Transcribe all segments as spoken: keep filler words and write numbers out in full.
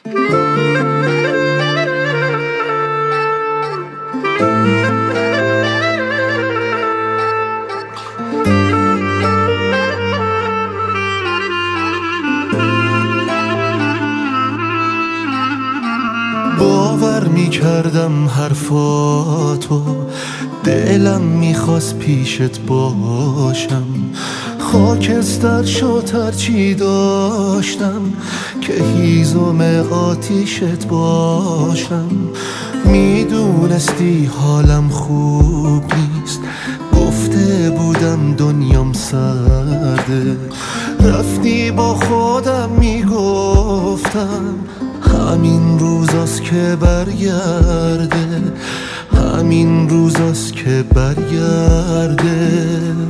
باور میکردم حرفاتو، دلم میخواست پیشت باشم، خاکستر شد هرچی داشتم که هیزم آتیشت باشم. میدونستی حالم خوب نیست، گفته بودم دنیام سرده، رفتی با خودم میگفتم همین روزاست که برگرده، همین روزاست که برگرده.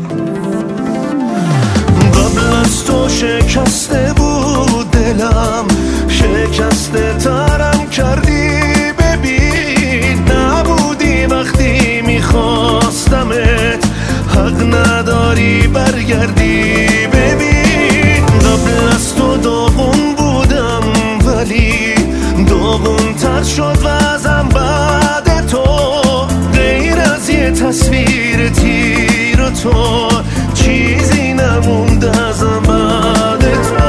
قبل از تو شکسته بود دلم، شکسته ترم کردی، ببین نبودی وقتی میخواستمت، حق نداری برگردی. ببین قبل از تو داغون بودم ولی داغون تر شد وضعم بعد تو، غیر از یه تصویر تیر و تو چیزی نمونده ازم بعد تو.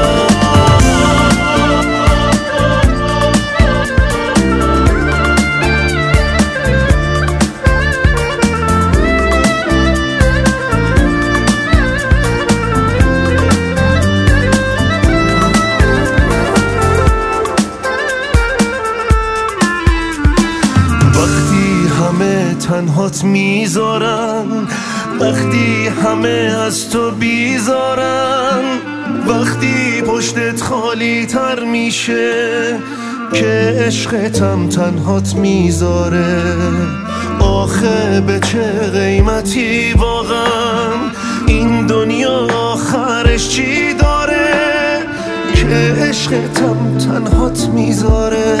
تنهات میذارن، وقتی همه از تو بیزارن، وقتی پشتت خالی تر میشه که عشقتم تنهات میذاره. آخه به چه قیمتی واقعا این دنیا آخرش چی داره که عشقتم تنهات میذاره.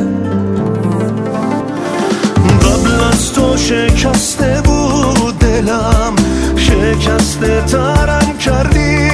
از تو شکسته بود دلم، شکسته ترم کردی،